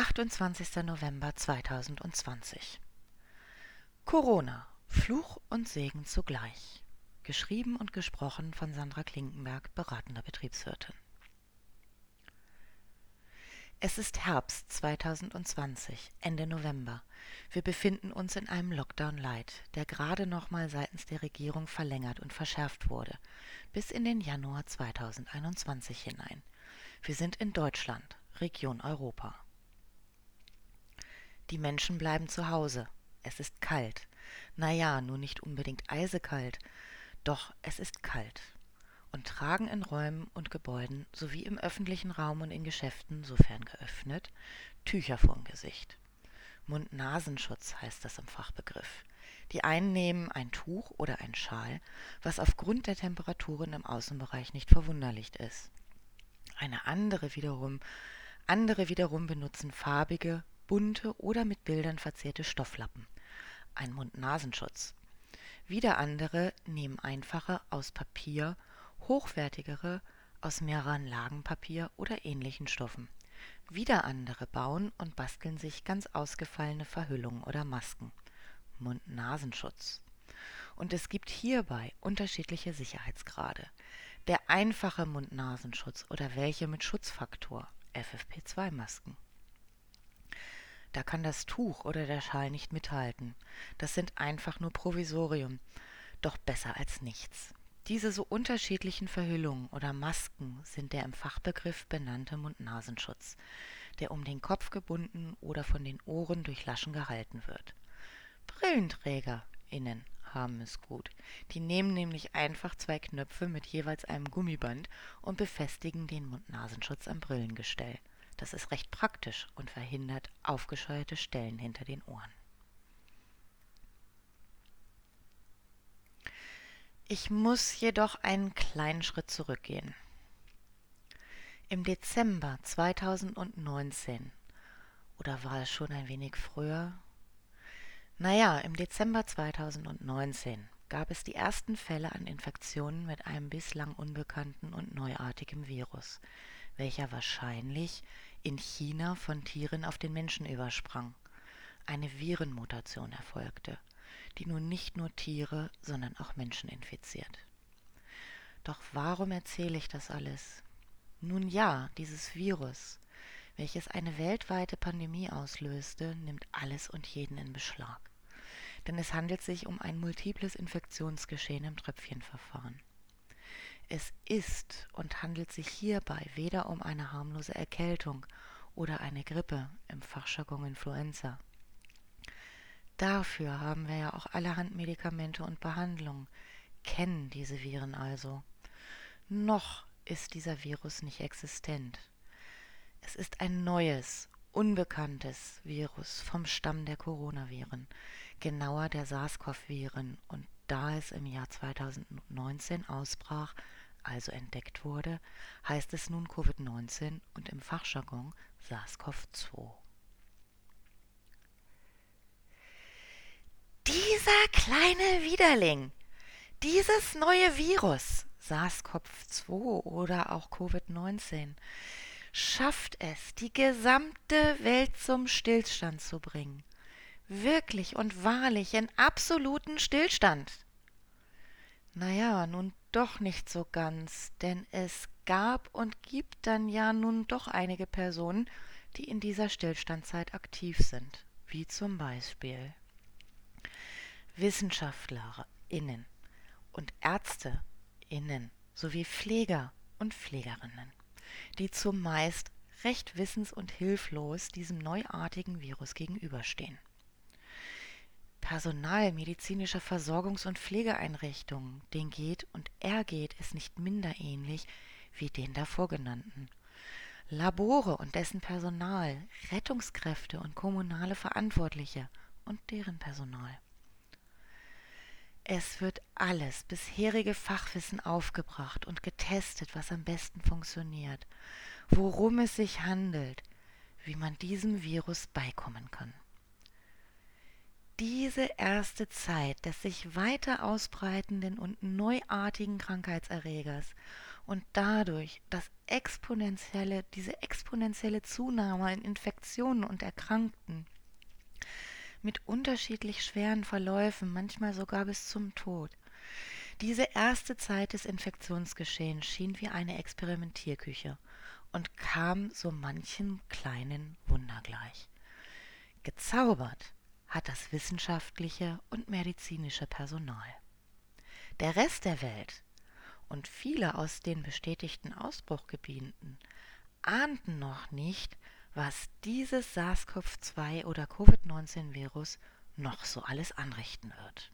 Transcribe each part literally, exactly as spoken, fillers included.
achtundzwanzigster November zweitausendzwanzig. Corona, Fluch und Segen zugleich. Geschrieben und gesprochen von Sandra Klinkenberg, beratender Betriebswirtin. Es ist Herbst zweitausendzwanzig, Ende November. Wir befinden uns in einem Lockdown Light, der gerade nochmal seitens der Regierung verlängert und verschärft wurde, bis in den Januar zweitausendeinundzwanzig hinein. Wir sind in Deutschland, Region Europa. Die Menschen bleiben zu Hause. Es ist kalt. Naja, nun nicht unbedingt eisekalt, doch es ist kalt. Und tragen in Räumen und Gebäuden sowie im öffentlichen Raum und in Geschäften, sofern geöffnet, Tücher vorm Gesicht. Mund-Nasenschutz heißt das im Fachbegriff. Die einen nehmen ein Tuch oder ein Schal, was aufgrund der Temperaturen im Außenbereich nicht verwunderlich ist. Eine andere wiederum, andere wiederum benutzen farbige, bunte oder mit Bildern verzierte Stofflappen, ein Mund-Nasenschutz. Wieder andere nehmen einfache aus Papier, hochwertigere aus mehreren Lagen Papier oder ähnlichen Stoffen. Wieder andere bauen und basteln sich ganz ausgefallene Verhüllungen oder Masken, Mund-Nasenschutz. Und es gibt hierbei unterschiedliche Sicherheitsgrade. Der einfache Mund-Nasenschutz oder welche mit Schutzfaktor, F F P zwei Masken. Da kann das Tuch oder der Schal nicht mithalten. Das sind einfach nur Provisorium, doch besser als nichts. Diese so unterschiedlichen Verhüllungen oder Masken sind der im Fachbegriff benannte Mund-Nasenschutz, der um den Kopf gebunden oder von den Ohren durch Laschen gehalten wird. BrillenträgerInnen haben es gut. Die nehmen nämlich einfach zwei Knöpfe mit jeweils einem Gummiband und befestigen den Mund-Nasenschutz am Brillengestell. Das ist recht praktisch und verhindert aufgescheuerte Stellen hinter den Ohren. Ich muss jedoch einen kleinen Schritt zurückgehen. Im Dezember zweitausendneunzehn, oder war es schon ein wenig früher? Naja, im Dezember zweitausendneunzehn gab es die ersten Fälle an Infektionen mit einem bislang unbekannten und neuartigen Virus, welcher wahrscheinlich in China von Tieren auf den Menschen übersprang. Eine Virenmutation erfolgte, die nun nicht nur Tiere, sondern auch Menschen infiziert. Doch warum erzähle ich das alles? Nun ja, dieses Virus, welches eine weltweite Pandemie auslöste, nimmt alles und jeden in Beschlag. Denn es handelt sich um ein multiples Infektionsgeschehen im Tröpfchenverfahren. Es ist und handelt sich hierbei weder um eine harmlose Erkältung oder eine Grippe, im Fachjargon Influenza. Dafür haben wir ja auch allerhand Medikamente und Behandlungen, kennen diese Viren also. Noch ist dieser Virus nicht existent. Es ist ein neues, unbekanntes Virus vom Stamm der Coronaviren, genauer der SARS-CoV-Viren, und da es im Jahr zweitausendneunzehn ausbrach, also entdeckt wurde, heißt es nun Covid neunzehn und im Fachjargon SARS-CoV zwei. Dieser kleine Widerling, dieses neue Virus, SARS-CoV zwei oder auch Covid neunzehn, schafft es, die gesamte Welt zum Stillstand zu bringen. Wirklich und wahrlich in absoluten Stillstand. Naja, nun doch nicht so ganz, denn es gab und gibt dann ja nun doch einige Personen, die in dieser Stillstandzeit aktiv sind, wie zum Beispiel WissenschaftlerInnen und ÄrzteInnen sowie Pfleger und Pflegerinnen, die zumeist recht wissens- und hilflos diesem neuartigen Virus gegenüberstehen. Personal medizinischer Versorgungs- und Pflegeeinrichtungen, denen geht und ergeht es nicht minder ähnlich wie den davor genannten. Labore und dessen Personal, Rettungskräfte und kommunale Verantwortliche und deren Personal. Es wird alles bisherige Fachwissen aufgebracht und getestet, was am besten funktioniert, worum es sich handelt, wie man diesem Virus beikommen kann. Diese erste Zeit des sich weiter ausbreitenden und neuartigen Krankheitserregers und dadurch das exponentielle, diese exponentielle Zunahme in Infektionen und Erkrankten mit unterschiedlich schweren Verläufen, manchmal sogar bis zum Tod. Diese erste Zeit des Infektionsgeschehens schien wie eine Experimentierküche und kam so manchem kleinen Wunder gleich. Gezaubert hat das wissenschaftliche und medizinische Personal. Der Rest der Welt und viele aus den bestätigten Ausbruchgebieten ahnten noch nicht, was dieses SARS-CoV zwei oder Covid neunzehn Virus noch so alles anrichten wird.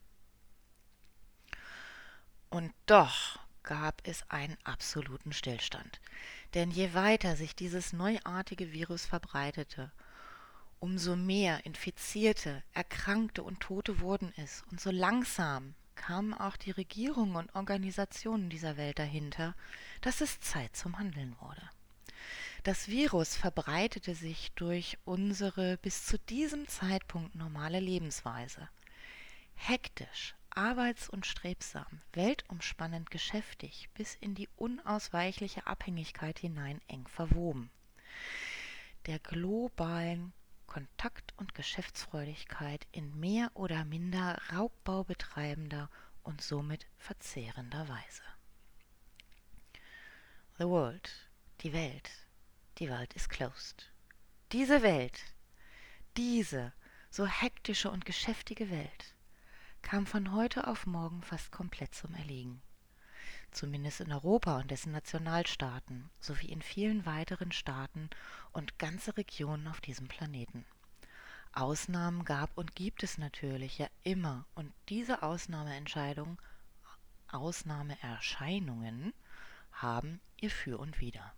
Und doch gab es einen absoluten Stillstand. Denn je weiter sich dieses neuartige Virus verbreitete, umso mehr Infizierte, Erkrankte und Tote wurden es. Und so langsam kamen auch die Regierungen und Organisationen dieser Welt dahinter, dass es Zeit zum Handeln wurde. Das Virus verbreitete sich durch unsere bis zu diesem Zeitpunkt normale Lebensweise. Hektisch, arbeits- und strebsam, weltumspannend geschäftig, bis in die unausweichliche Abhängigkeit hinein eng verwoben. Der globalen Kontakt- und Geschäftsfreudigkeit in mehr oder minder Raubbau betreibender und somit verzehrender Weise. The world, die Welt, die Welt is closed. Diese Welt, diese so hektische und geschäftige Welt, kam von heute auf morgen fast komplett zum Erliegen. Zumindest in Europa und dessen Nationalstaaten, sowie in vielen weiteren Staaten und ganze Regionen auf diesem Planeten. Ausnahmen gab und gibt es natürlich ja immer, und diese Ausnahmeentscheidungen, Ausnahmeerscheinungen haben ihr Für und Wider.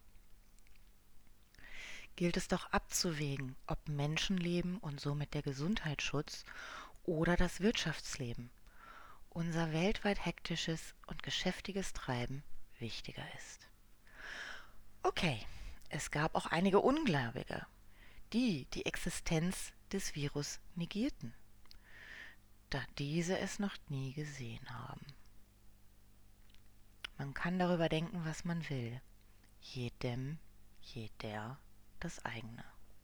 Gilt es doch abzuwägen, ob Menschenleben und somit der Gesundheitsschutz oder das Wirtschaftsleben, unser weltweit hektisches und geschäftiges Treiben, wichtiger ist. Okay, es gab auch einige Ungläubige, die die Existenz des Virus negierten, da diese es noch nie gesehen haben. Man kann darüber denken, was man will. Jedem, jeder das eigene.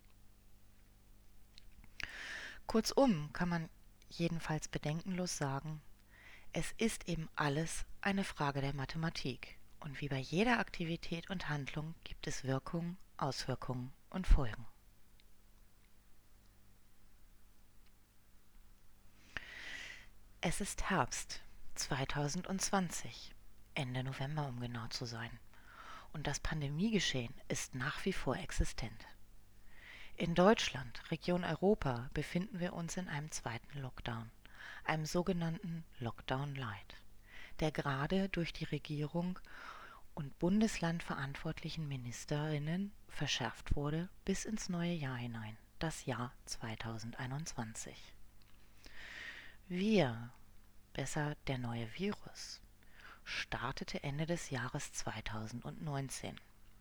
Kurzum kann man jedenfalls bedenkenlos sagen, es ist eben alles eine Frage der Mathematik. Und wie bei jeder Aktivität und Handlung gibt es Wirkungen, Auswirkungen und Folgen. Es ist Herbst zweitausendzwanzig, Ende November um genau zu sein. Und das Pandemiegeschehen ist nach wie vor existent. In Deutschland, Region Europa, befinden wir uns in einem zweiten Lockdown, einem sogenannten Lockdown Light, der gerade durch die Regierung und bundeslandverantwortlichen Ministerinnen verschärft wurde bis ins neue Jahr hinein, das Jahr zweitausendeinundzwanzig. Wir, besser der neue Virus, startete Ende des Jahres zweitausendneunzehn.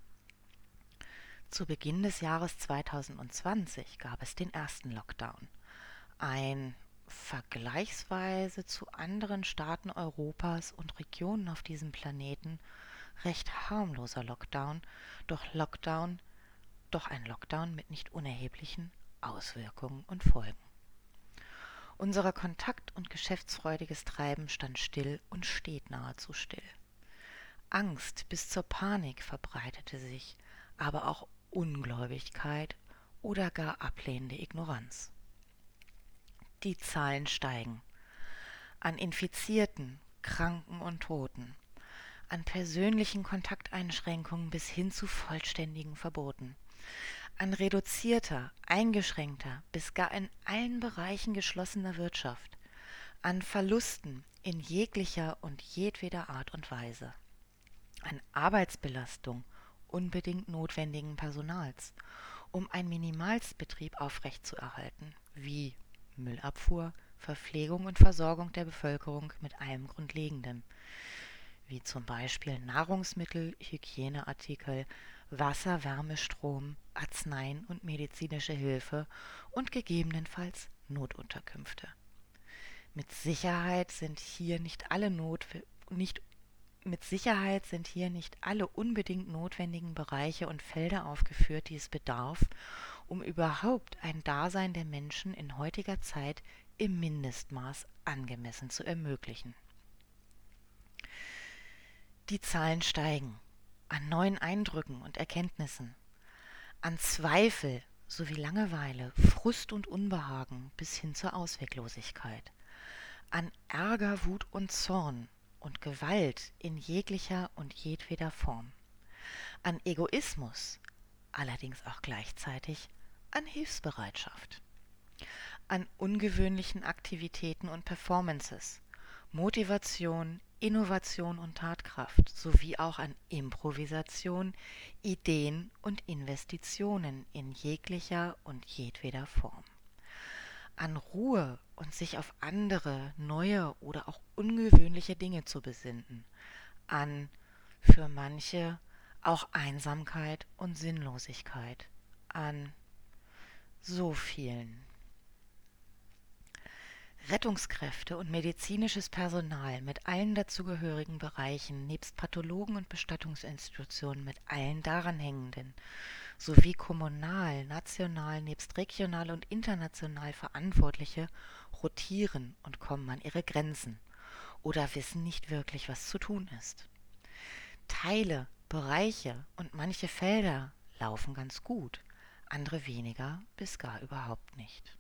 Zu Beginn des Jahres zweitausendzwanzig gab es den ersten Lockdown, ein vergleichsweise zu anderen Staaten Europas und Regionen auf diesem Planeten recht harmloser Lockdown, doch Lockdown, doch ein Lockdown mit nicht unerheblichen Auswirkungen und Folgen. Unser Kontakt- und geschäftsfreudiges Treiben stand still und steht nahezu still. Angst bis zur Panik verbreitete sich, aber auch Ungläubigkeit oder gar ablehnende Ignoranz. Die Zahlen steigen. An Infizierten, Kranken und Toten, an persönlichen Kontakteinschränkungen bis hin zu vollständigen Verboten, an reduzierter, eingeschränkter bis gar in allen Bereichen geschlossener Wirtschaft, an Verlusten in jeglicher und jedweder Art und Weise, an Arbeitsbelastung unbedingt notwendigen Personals, um einen Minimalstbetrieb aufrechtzuerhalten, wie Müllabfuhr, Verpflegung und Versorgung der Bevölkerung mit allem Grundlegendem, wie zum Beispiel Nahrungsmittel, Hygieneartikel, Wasser, Wärme, Strom, Arzneien und medizinische Hilfe und gegebenenfalls Notunterkünfte. Mit Sicherheit sind hier nicht alle Not, nicht Mit Sicherheit sind hier nicht alle unbedingt notwendigen Bereiche und Felder aufgeführt, die es bedarf, um überhaupt ein Dasein der Menschen in heutiger Zeit im Mindestmaß angemessen zu ermöglichen. Die Zahlen steigen an neuen Eindrücken und Erkenntnissen, an Zweifel sowie Langeweile, Frust und Unbehagen bis hin zur Ausweglosigkeit, an Ärger, Wut und Zorn und Gewalt in jeglicher und jedweder Form, an Egoismus, allerdings auch gleichzeitig an Hilfsbereitschaft, an ungewöhnlichen Aktivitäten und Performances, Motivation, Innovation und Tatkraft sowie auch an Improvisation, Ideen und Investitionen in jeglicher und jedweder Form, an Ruhe und sich auf andere, neue oder auch ungewöhnliche Dinge zu besinnen, an für manche auch Einsamkeit und Sinnlosigkeit, an so vielen. Rettungskräfte und medizinisches Personal mit allen dazugehörigen Bereichen nebst Pathologen und Bestattungsinstitutionen mit allen daran hängenden, sowie kommunal, national nebst regional und international Verantwortliche rotieren und kommen an ihre Grenzen oder wissen nicht wirklich, was zu tun ist. Teile, Bereiche und manche Felder laufen ganz gut, andere weniger bis gar überhaupt nicht.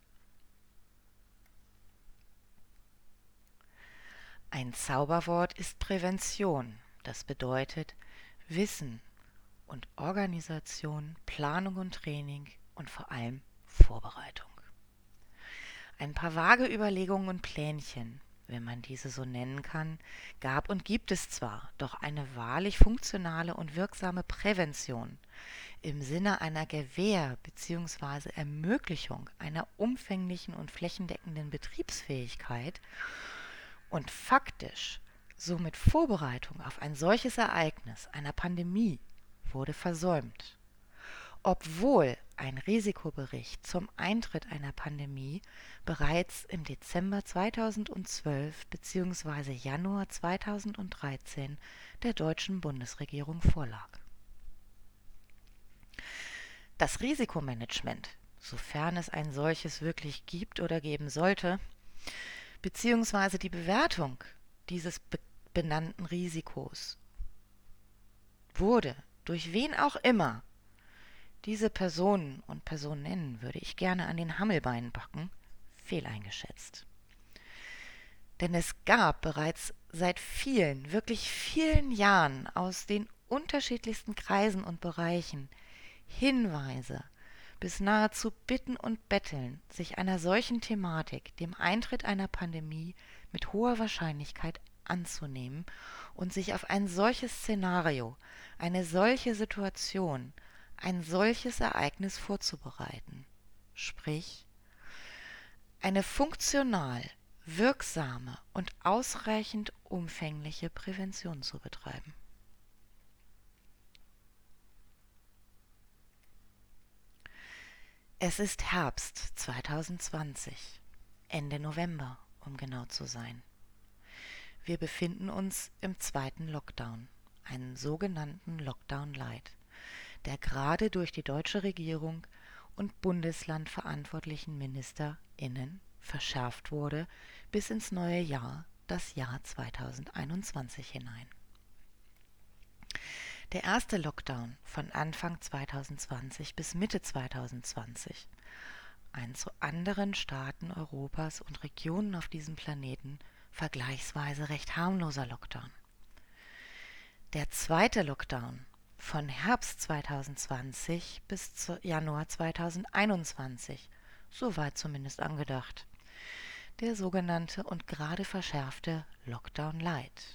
Ein Zauberwort ist Prävention. Das bedeutet Wissen und Organisation, Planung und Training und vor allem Vorbereitung. Ein paar vage Überlegungen und Plänchen, wenn man diese so nennen kann, gab und gibt es zwar, doch eine wahrlich funktionale und wirksame Prävention im Sinne einer Gewähr bzw. Ermöglichung einer umfänglichen und flächendeckenden Betriebsfähigkeit und faktisch somit Vorbereitung auf ein solches Ereignis, einer Pandemie, wurde versäumt. Obwohl ein Risikobericht zum Eintritt einer Pandemie bereits im Dezember zweitausendzwölf bzw. Januar zweitausenddreizehn der deutschen Bundesregierung vorlag. Das Risikomanagement, sofern es ein solches wirklich gibt oder geben sollte, beziehungsweise die Bewertung dieses be- benannten Risikos wurde, durch wen auch immer diese Personen und Personen nennen, würde ich gerne an den Hammelbeinen packen, fehleingeschätzt. Denn es gab bereits seit vielen, wirklich vielen Jahren aus den unterschiedlichsten Kreisen und Bereichen Hinweise bis nahezu Bitten und Betteln, sich einer solchen Thematik, dem Eintritt einer Pandemie, mit hoher Wahrscheinlichkeit anzunehmen und sich auf ein solches Szenario, eine solche Situation, ein solches Ereignis vorzubereiten. Sprich, eine funktional, wirksame und ausreichend umfängliche Prävention zu betreiben. Es ist Herbst zweitausendzwanzig, Ende November, um genau zu sein. Wir befinden uns im zweiten Lockdown, einen sogenannten Lockdown Light, der gerade durch die deutsche Regierung und bundeslandverantwortlichen MinisterInnen verschärft wurde bis ins neue Jahr, das Jahr zweitausendeinundzwanzig hinein. Der erste Lockdown von Anfang zweitausendzwanzig bis Mitte zweitausendzwanzig, ein zu anderen Staaten Europas und Regionen auf diesem Planeten vergleichsweise recht harmloser Lockdown. Der zweite Lockdown von Herbst zweitausendzwanzig bis Januar zweitausendeinundzwanzig, soweit zumindest angedacht. Der sogenannte und gerade verschärfte Lockdown Light.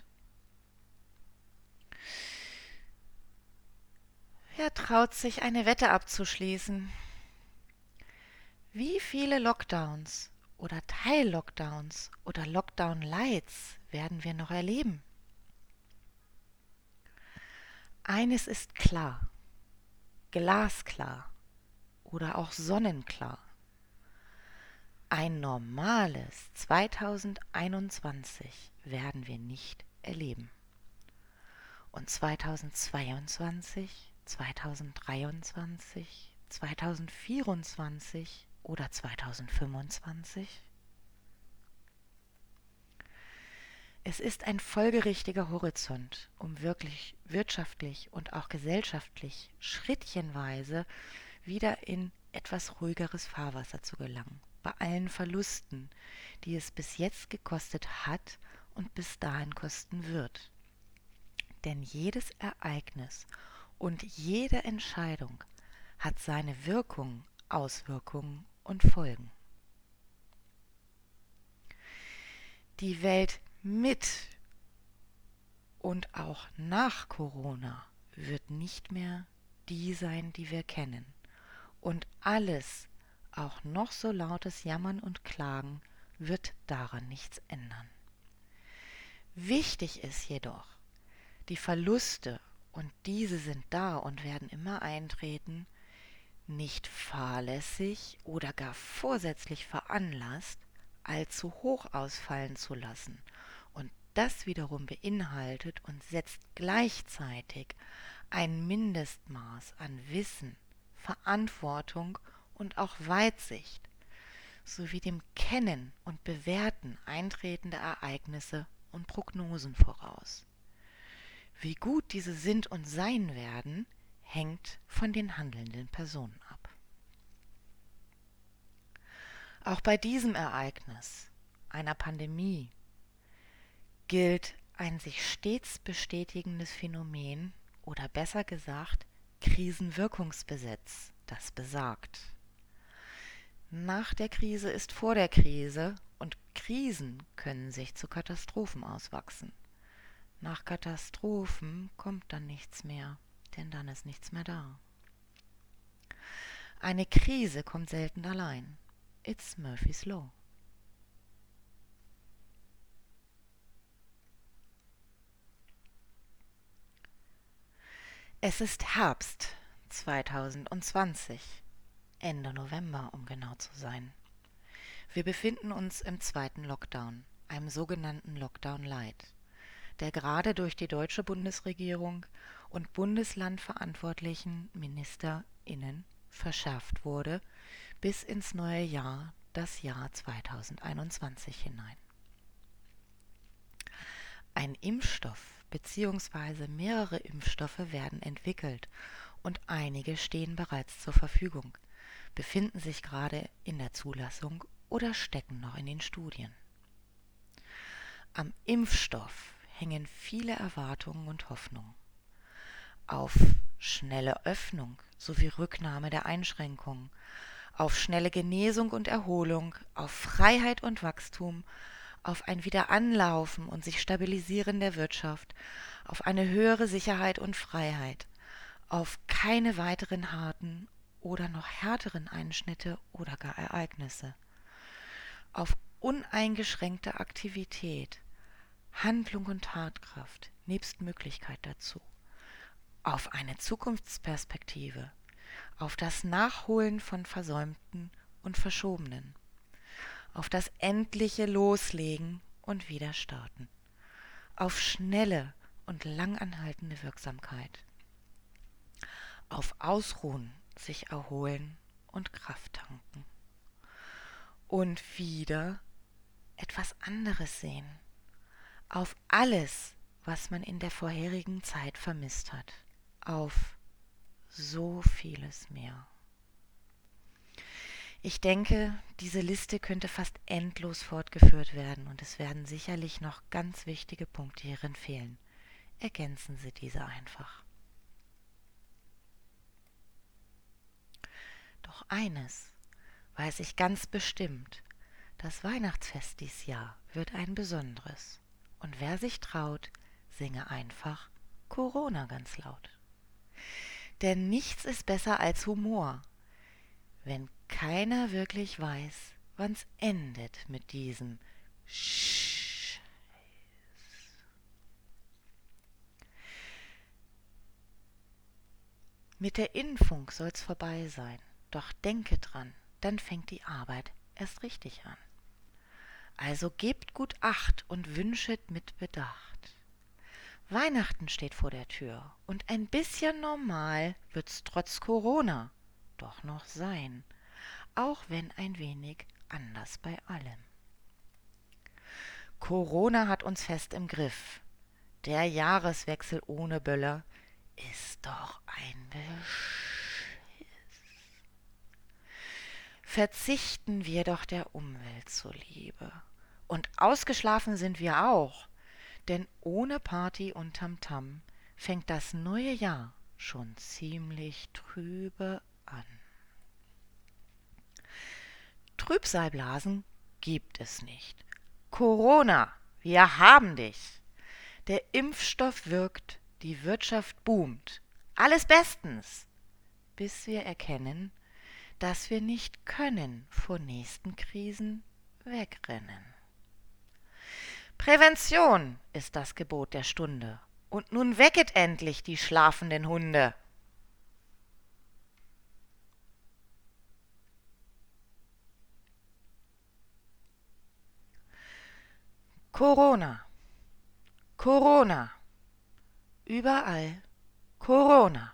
Wer traut sich, eine Wette abzuschließen? Wie viele Lockdowns oder Teil-Lockdowns oder Lockdown-Lights werden wir noch erleben? Eines ist klar, glasklar oder auch sonnenklar. Ein normales zweitausendeinundzwanzig werden wir nicht erleben. Und zweitausendzweiundzwanzig, zweitausenddreiundzwanzig, zweitausendvierundzwanzig oder zweitausendfünfundzwanzig? Es ist ein folgerichtiger Horizont, um wirklich wirtschaftlich und auch gesellschaftlich schrittchenweise wieder in etwas ruhigeres Fahrwasser zu gelangen, bei allen Verlusten, die es bis jetzt gekostet hat und bis dahin kosten wird. Denn jedes Ereignis und jede Entscheidung hat seine Wirkungen, Auswirkungen und Folgen. Die Welt mit und auch nach Corona wird nicht mehr die sein, die wir kennen. Und alles, auch noch so lautes Jammern und Klagen, wird daran nichts ändern. Wichtig ist jedoch, die Verluste, und diese sind da und werden immer eintreten, nicht fahrlässig oder gar vorsätzlich veranlasst, allzu hoch ausfallen zu lassen. Und das wiederum beinhaltet und setzt gleichzeitig ein Mindestmaß an Wissen, Verantwortung und auch Weitsicht sowie dem Kennen und Bewerten eintretender Ereignisse und Prognosen voraus. Wie gut diese sind und sein werden, hängt von den handelnden Personen ab. Auch bei diesem Ereignis, einer Pandemie, gilt ein sich stets bestätigendes Phänomen oder besser gesagt Krisenwirkungsgesetz, das besagt: Nach der Krise ist vor der Krise und Krisen können sich zu Katastrophen auswachsen. Nach Katastrophen kommt dann nichts mehr, denn dann ist nichts mehr da. Eine Krise kommt selten allein. It's Murphy's Law. Es ist Herbst zweitausendzwanzig, Ende November, um genau zu sein. Wir befinden uns im zweiten Lockdown, einem sogenannten Lockdown Light, der gerade durch die deutsche Bundesregierung und Bundeslandverantwortlichen MinisterInnen verschärft wurde, bis ins neue Jahr, das Jahr zweitausendeinundzwanzig hinein. Ein Impfstoff bzw. mehrere Impfstoffe werden entwickelt und einige stehen bereits zur Verfügung, befinden sich gerade in der Zulassung oder stecken noch in den Studien. Am Impfstoff hängen viele Erwartungen und Hoffnungen. Auf schnelle Öffnung sowie Rücknahme der Einschränkungen, auf schnelle Genesung und Erholung, auf Freiheit und Wachstum, auf ein Wiederanlaufen und sich stabilisieren der Wirtschaft, auf eine höhere Sicherheit und Freiheit, auf keine weiteren harten oder noch härteren Einschnitte oder gar Ereignisse, auf uneingeschränkte Aktivität, Handlung und Tatkraft nebst Möglichkeit dazu, auf eine Zukunftsperspektive, auf das Nachholen von Versäumten und Verschobenen, auf das endliche Loslegen und Wiederstarten, auf schnelle und langanhaltende Wirksamkeit, auf Ausruhen, sich erholen und Kraft tanken und wieder etwas anderes sehen, auf alles, was man in der vorherigen Zeit vermisst hat, auf so vieles mehr. Ich denke, diese Liste könnte fast endlos fortgeführt werden und es werden sicherlich noch ganz wichtige Punkte hierin fehlen. Ergänzen Sie diese einfach. Doch eines weiß ich ganz bestimmt: Das Weihnachtsfest dies Jahr wird ein besonderes. Und wer sich traut, singe einfach Corona ganz laut. Denn nichts ist besser als Humor, wenn keiner wirklich weiß, wann's endet mit diesem Sch. Mit der Impfung soll's vorbei sein, doch denke dran, dann fängt die Arbeit erst richtig an. Also gebt gut Acht und wünschet mit Bedacht. Weihnachten steht vor der Tür und ein bisschen normal wird's trotz Corona doch noch sein, auch wenn ein wenig anders bei allem. Corona hat uns fest im Griff. Der Jahreswechsel ohne Böller ist doch ein Beschiss. Verzichten wir doch der Umwelt zuliebe. Und ausgeschlafen sind wir auch, denn ohne Party und Tamtam fängt das neue Jahr schon ziemlich trübe an. Trübsalblasen gibt es nicht. Corona, wir haben dich. Der Impfstoff wirkt, die Wirtschaft boomt. Alles bestens, bis wir erkennen, dass wir nicht können vor nächsten Krisen wegrennen. Prävention ist das Gebot der Stunde. Und nun wecket endlich die schlafenden Hunde. Corona, Corona, überall Corona.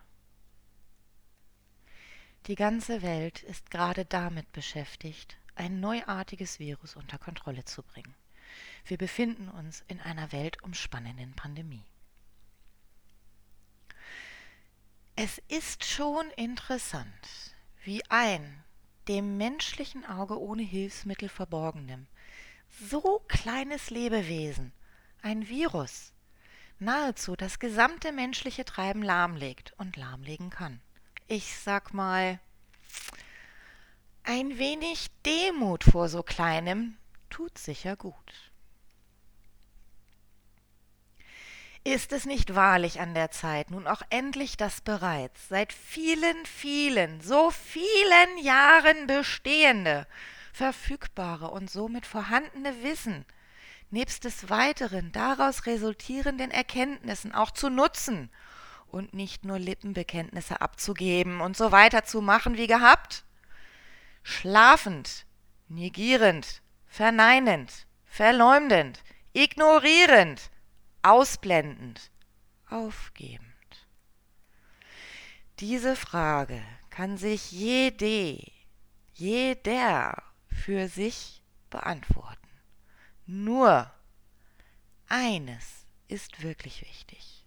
Die ganze Welt ist gerade damit beschäftigt, ein neuartiges Virus unter Kontrolle zu bringen. Wir befinden uns in einer weltumspannenden Pandemie. Es ist schon interessant, wie ein dem menschlichen Auge ohne Hilfsmittel verborgenem, so kleines Lebewesen, ein Virus, nahezu das gesamte menschliche Treiben lahmlegt und lahmlegen kann. Ich sag mal, ein wenig Demut vor so kleinem tut sicher gut. Ist es nicht wahrlich an der Zeit, nun auch endlich das bereits seit vielen, vielen, so vielen Jahren bestehende, verfügbare und somit vorhandene Wissen nebst des weiteren daraus resultierenden Erkenntnissen auch zu nutzen und nicht nur Lippenbekenntnisse abzugeben und so weiter zu machen wie gehabt? Schlafend, negierend, verneinend, verleumdend, ignorierend, ausblendend, aufgebend. Diese Frage kann sich jede, jeder für sich beantworten. Nur eines ist wirklich wichtig.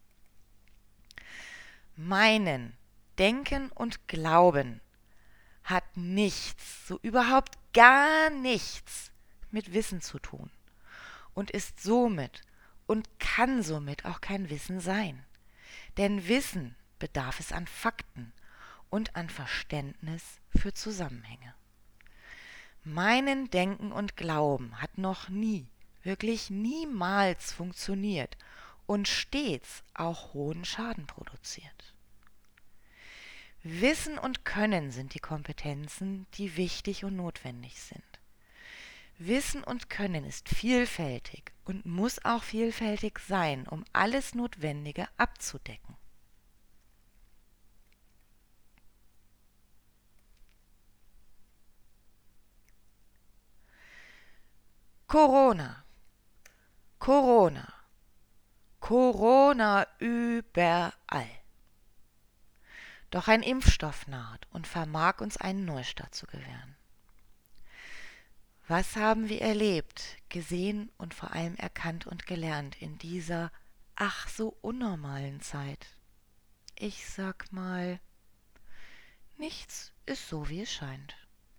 Meinen Denken und Glauben hat nichts, so überhaupt gar nichts mit Wissen zu tun und ist somit und kann somit auch kein Wissen sein. Denn Wissen bedarf es an Fakten und an Verständnis für Zusammenhänge. Meinen Denken und Glauben hat noch nie, wirklich niemals funktioniert und stets auch hohen Schaden produziert. Wissen und Können sind die Kompetenzen, die wichtig und notwendig sind. Wissen und Können ist vielfältig und muss auch vielfältig sein, um alles Notwendige abzudecken. Corona, Corona, Corona überall. Doch ein Impfstoff naht und vermag uns einen Neustart zu gewähren. Was haben wir erlebt, gesehen und vor allem erkannt und gelernt in dieser ach so unnormalen Zeit? Ich sag mal, nichts ist so, wie es scheint.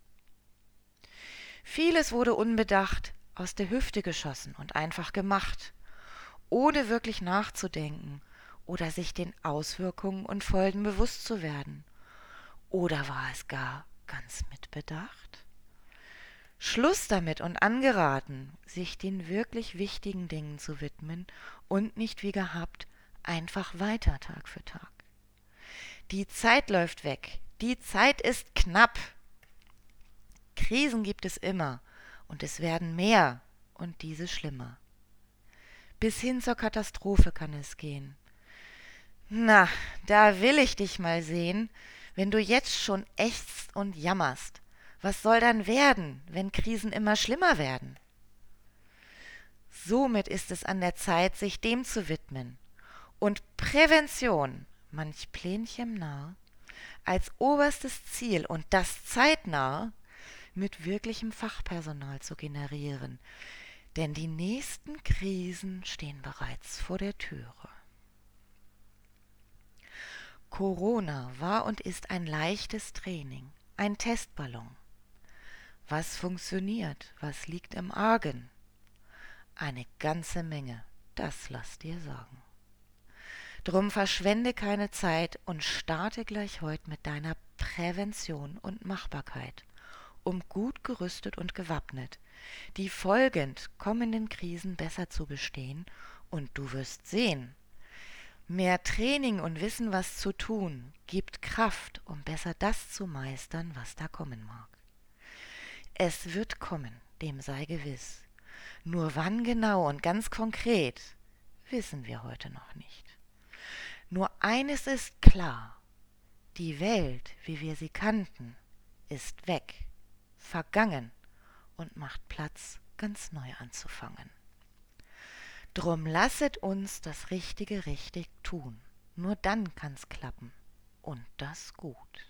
Vieles wurde unbedacht aus der Hüfte geschossen und einfach gemacht, ohne wirklich nachzudenken oder sich den Auswirkungen und Folgen bewusst zu werden. Oder war es gar ganz mit Bedacht? Schluss damit und angeraten, sich den wirklich wichtigen Dingen zu widmen und nicht wie gehabt einfach weiter Tag für Tag. Die Zeit läuft weg, die Zeit ist knapp. Krisen gibt es immer und es werden mehr und diese schlimmer. Bis hin zur Katastrophe kann es gehen. Na, da will ich dich mal sehen, wenn du jetzt schon ächzt und jammerst. Was soll dann werden, wenn Krisen immer schlimmer werden? Somit ist es an der Zeit, sich dem zu widmen und Prävention, manch Plänchen nah, als oberstes Ziel und das zeitnah mit wirklichem Fachpersonal zu generieren, denn die nächsten Krisen stehen bereits vor der Türe. Corona war und ist ein leichtes Training, ein Testballon. Was funktioniert, was liegt im Argen? Eine ganze Menge, das lass dir sagen. Drum verschwende keine Zeit und starte gleich heute mit deiner Prävention und Machbarkeit, um gut gerüstet und gewappnet die folgend kommenden Krisen besser zu bestehen, und du wirst sehen, mehr Training und Wissen, was zu tun, gibt Kraft, um besser das zu meistern, was da kommen mag. Es wird kommen, dem sei gewiss. Nur wann genau und ganz konkret, wissen wir heute noch nicht. Nur eines ist klar: Die Welt, wie wir sie kannten, ist weg, vergangen und macht Platz, ganz neu anzufangen. Drum lasset uns das Richtige richtig tun. Nur dann kann's klappen. Und das gut.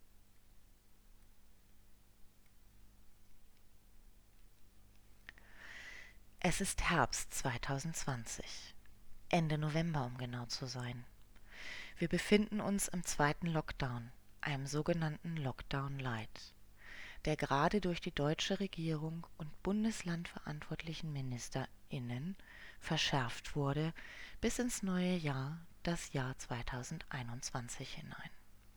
Es ist Herbst zweitausendzwanzig. Ende November, um genau zu sein. Wir befinden uns im zweiten Lockdown, einem sogenannten Lockdown Light, der gerade durch die deutsche Regierung und bundeslandverantwortlichen MinisterInnen verschärft wurde bis ins neue Jahr, das Jahr zweitausendeinundzwanzig hinein.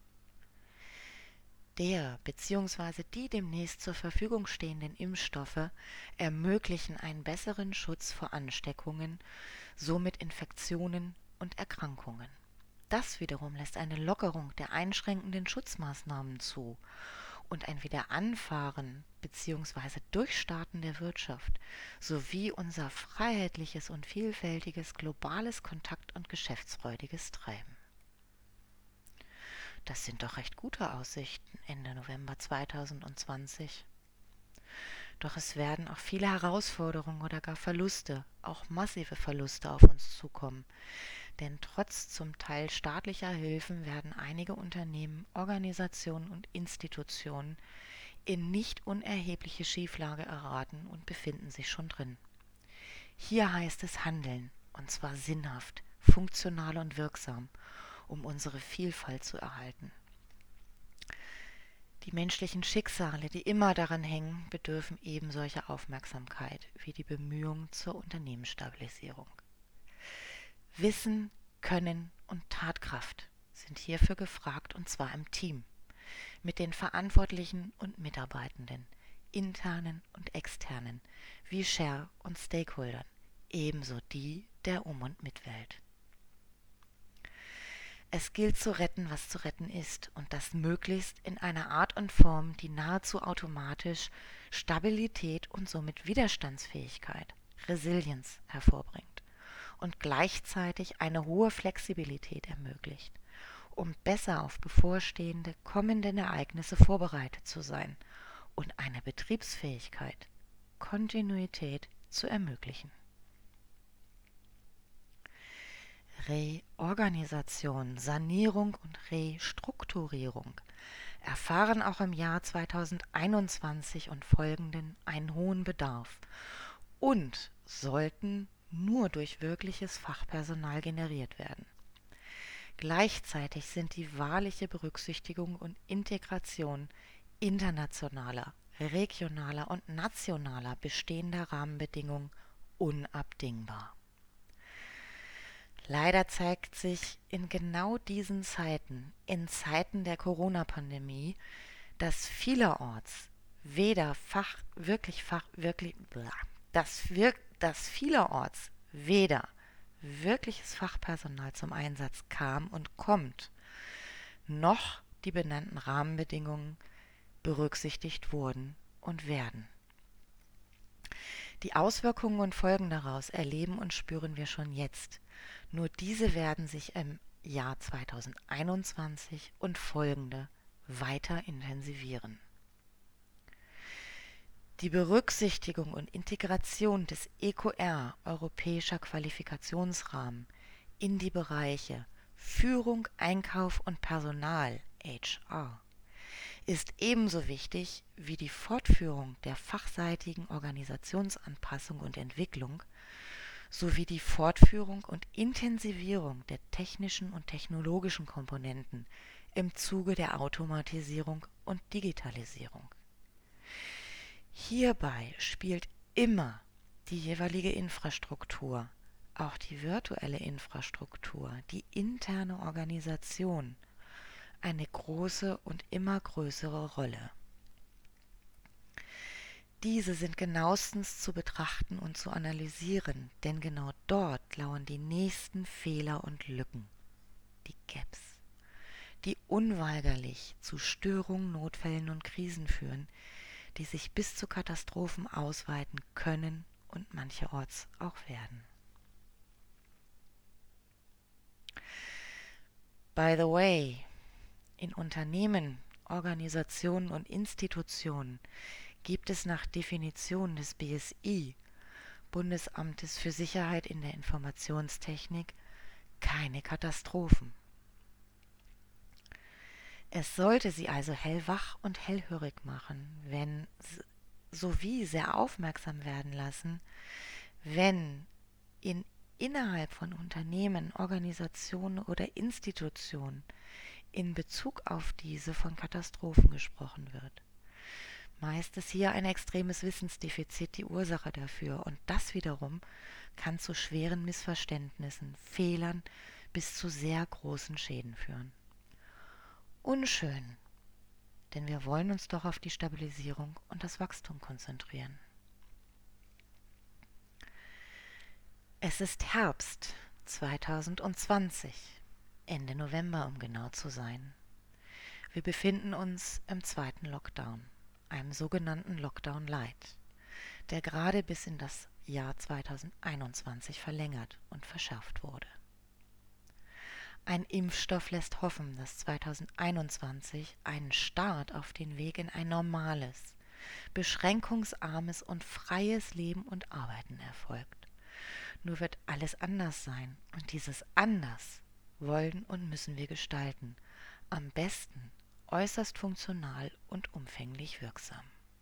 Der bzw. die demnächst zur Verfügung stehenden Impfstoffe ermöglichen einen besseren Schutz vor Ansteckungen, somit Infektionen und Erkrankungen. Das wiederum lässt eine Lockerung der einschränkenden Schutzmaßnahmen zu und ein Wiederanfahren bzw. Durchstarten der Wirtschaft sowie unser freiheitliches und vielfältiges globales Kontakt- und geschäftsfreudiges Treiben. Das sind doch recht gute Aussichten Ende November zweitausendzwanzig. Doch es werden auch viele Herausforderungen oder gar Verluste, auch massive Verluste auf uns zukommen. Denn trotz zum Teil staatlicher Hilfen werden einige Unternehmen, Organisationen und Institutionen in nicht unerhebliche Schieflage erraten und befinden sich schon drin. Hier heißt es handeln, und zwar sinnhaft, funktional und wirksam, um unsere Vielfalt zu erhalten. Die menschlichen Schicksale, die immer daran hängen, bedürfen eben solcher Aufmerksamkeit wie die Bemühungen zur Unternehmensstabilisierung. Wissen, Können und Tatkraft sind hierfür gefragt, und zwar im Team, mit den Verantwortlichen und Mitarbeitenden, internen und externen, wie Share- und Stakeholdern, ebenso die der Um- und Mitwelt. Es gilt zu retten, was zu retten ist, und das möglichst in einer Art und Form, die nahezu automatisch Stabilität und somit Widerstandsfähigkeit, Resilienz hervorbringt und gleichzeitig eine hohe Flexibilität ermöglicht, um besser auf bevorstehende kommende Ereignisse vorbereitet zu sein und eine Betriebsfähigkeit, Kontinuität zu ermöglichen. Reorganisation, Sanierung und Restrukturierung erfahren auch im Jahr zweitausendeinundzwanzig und folgenden einen hohen Bedarf und sollten nur durch wirkliches Fachpersonal generiert werden. Gleichzeitig sind die wahrliche Berücksichtigung und Integration internationaler, regionaler und nationaler bestehender Rahmenbedingungen unabdingbar. Leider zeigt sich in genau diesen Zeiten, in Zeiten der Corona-Pandemie, dass vielerorts weder Fach, wirklich Fach, wirklich, bla, dass, wir, dass vielerorts weder wirkliches Fachpersonal zum Einsatz kam und kommt, noch die benannten Rahmenbedingungen berücksichtigt wurden und werden. Die Auswirkungen und Folgen daraus erleben und spüren wir schon jetzt. Nur diese werden sich im Jahr zweitausendeinundzwanzig und folgende weiter intensivieren. Die Berücksichtigung und Integration des E Q R, Europäischer Qualifikationsrahmen, in die Bereiche Führung, Einkauf und Personal, H R, ist ebenso wichtig wie die Fortführung der fachseitigen Organisationsanpassung und Entwicklung sowie die Fortführung und Intensivierung der technischen und technologischen Komponenten im Zuge der Automatisierung und Digitalisierung. Hierbei spielt immer die jeweilige Infrastruktur, auch die virtuelle Infrastruktur, die interne Organisation, eine große und immer größere Rolle. Diese sind genauestens zu betrachten und zu analysieren, denn genau dort lauern die nächsten Fehler und Lücken, die Gaps, die unweigerlich zu Störungen, Notfällen und Krisen führen, die sich bis zu Katastrophen ausweiten können und mancherorts auch werden. By the way, in Unternehmen, Organisationen und Institutionen gibt es nach Definition des B S I, Bundesamtes für Sicherheit in der Informationstechnik, keine Katastrophen. Es sollte Sie also hellwach und hellhörig machen, wenn sowie sehr aufmerksam werden lassen, wenn in innerhalb von Unternehmen, Organisationen oder Institutionen in Bezug auf diese von Katastrophen gesprochen wird. Meist ist hier ein extremes Wissensdefizit die Ursache dafür und das wiederum kann zu schweren Missverständnissen, Fehlern bis zu sehr großen Schäden führen. Unschön, denn wir wollen uns doch auf die Stabilisierung und das Wachstum konzentrieren. Es ist Herbst zweitausendzwanzig, Ende November um genau zu sein. Wir befinden uns im zweiten Lockdown, einem sogenannten Lockdown Light, der gerade bis in das Jahr zweitausendeinundzwanzig verlängert und verschärft wurde. Ein Impfstoff lässt hoffen, dass zweitausendeinundzwanzig einen Start auf den Weg in ein normales, beschränkungsarmes und freies Leben und Arbeiten erfolgt. Nur wird alles anders sein und dieses Anders wollen und müssen wir gestalten, am besten äußerst funktional und umfänglich wirksam.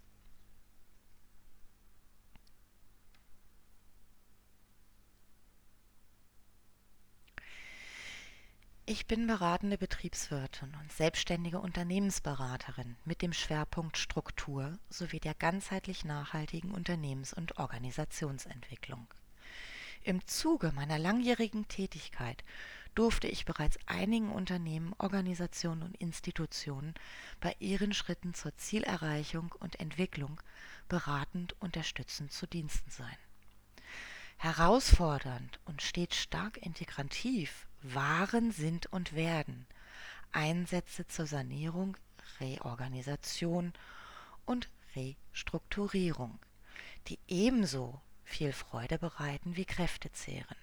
Ich bin beratende Betriebswirtin und selbstständige Unternehmensberaterin mit dem Schwerpunkt Struktur sowie der ganzheitlich nachhaltigen Unternehmens- und Organisationsentwicklung. Im Zuge meiner langjährigen Tätigkeit durfte ich bereits einigen Unternehmen, Organisationen und Institutionen bei ihren Schritten zur Zielerreichung und Entwicklung beratend unterstützend zu Diensten sein. Herausfordernd und stets stark integrativ waren, sind und werden Einsätze zur Sanierung, Reorganisation und Restrukturierung, die ebenso viel Freude bereiten wie Kräfte zehren.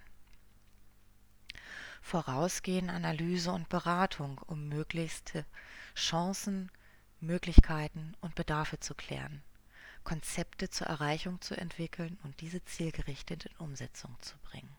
Vorausgehen Analyse und Beratung, um möglichste Chancen, Möglichkeiten und Bedarfe zu klären, Konzepte zur Erreichung zu entwickeln und diese zielgerichtet in Umsetzung zu bringen.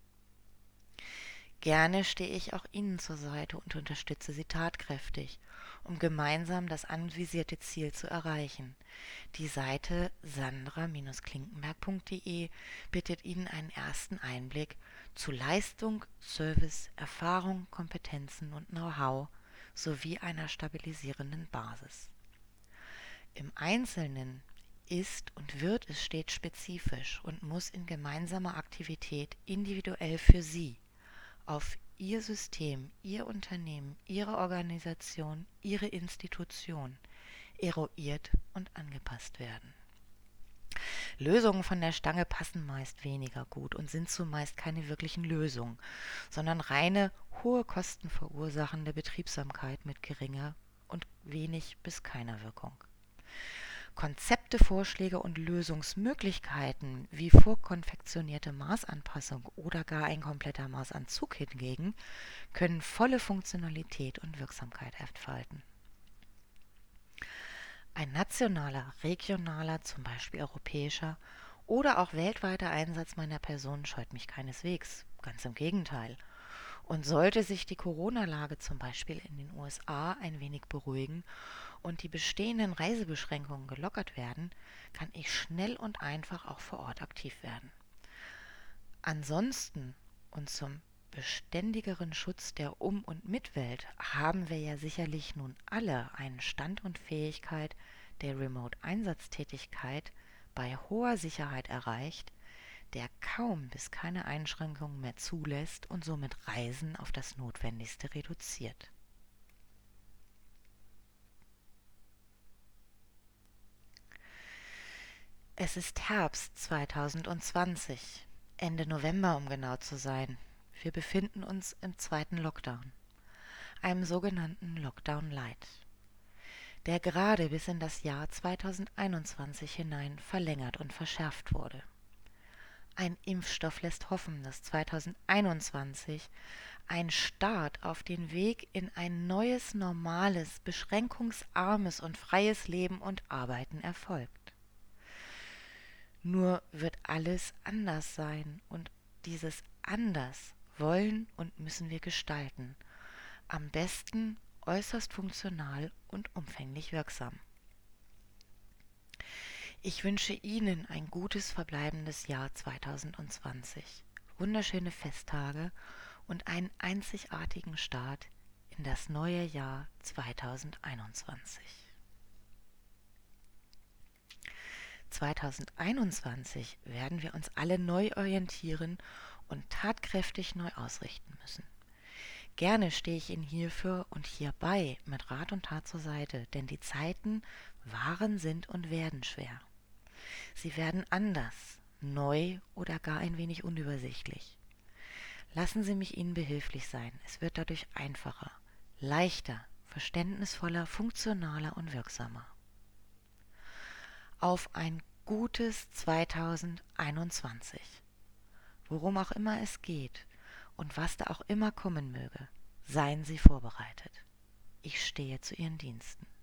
Gerne stehe ich auch Ihnen zur Seite und unterstütze Sie tatkräftig, um gemeinsam das anvisierte Ziel zu erreichen. Die Seite sandra klinkenberg punkt de bietet Ihnen einen ersten Einblick zu Leistung, Service, Erfahrung, Kompetenzen und Know-how sowie einer stabilisierenden Basis. Im Einzelnen ist und wird es stets spezifisch und muss in gemeinsamer Aktivität individuell für Sie auf Ihr System, Ihr Unternehmen, Ihre Organisation, Ihre Institution eruiert und angepasst werden. Lösungen von der Stange passen meist weniger gut und sind zumeist keine wirklichen Lösungen, sondern reine, hohe Kosten verursachende Betriebsamkeit mit geringer und wenig bis keiner Wirkung. Konzepte, Vorschläge und Lösungsmöglichkeiten wie vorkonfektionierte Maßanpassung oder gar ein kompletter Maßanzug hingegen können volle Funktionalität und Wirksamkeit entfalten. Ein nationaler, regionaler, zum Beispiel europäischer oder auch weltweiter Einsatz meiner Person scheut mich keineswegs. Ganz im Gegenteil. Und sollte sich die Corona-Lage zum Beispiel in den U S A ein wenig beruhigen und die bestehenden Reisebeschränkungen gelockert werden, kann ich schnell und einfach auch vor Ort aktiv werden. Ansonsten und zum beständigeren Schutz der Um- und Mitwelt haben wir ja sicherlich nun alle einen Stand und Fähigkeit der Remote-Einsatztätigkeit bei hoher Sicherheit erreicht, der kaum bis keine Einschränkungen mehr zulässt und somit Reisen auf das Notwendigste reduziert. Es ist Herbst zweitausendzwanzig, Ende November um genau zu sein. Wir befinden uns im zweiten Lockdown, einem sogenannten Lockdown Light, der gerade bis in das Jahr zweitausendeinundzwanzig hinein verlängert und verschärft wurde. Ein Impfstoff lässt hoffen, dass zweitausendeinundzwanzig ein Start auf den Weg in ein neues, normales, beschränkungsarmes und freies Leben und Arbeiten erfolgt. Nur wird alles anders sein und dieses anders wollen und müssen wir gestalten. Am besten äußerst funktional und umfänglich wirksam. Ich wünsche Ihnen ein gutes verbleibendes Jahr zweitausendzwanzig, wunderschöne Festtage und einen einzigartigen Start in das neue Jahr zweitausendeinundzwanzig. zweitausendeinundzwanzig werden wir uns alle neu orientieren und tatkräftig neu ausrichten müssen. Gerne stehe ich Ihnen hierfür und hierbei mit Rat und Tat zur Seite, denn die Zeiten waren, sind und werden schwer. Sie werden anders, neu oder gar ein wenig unübersichtlich. Lassen Sie mich Ihnen behilflich sein. Es wird dadurch einfacher, leichter, verständnisvoller, funktionaler und wirksamer. Auf ein gutes zweitausendeinundzwanzig. Worum auch immer es geht und was da auch immer kommen möge, seien Sie vorbereitet. Ich stehe zu Ihren Diensten.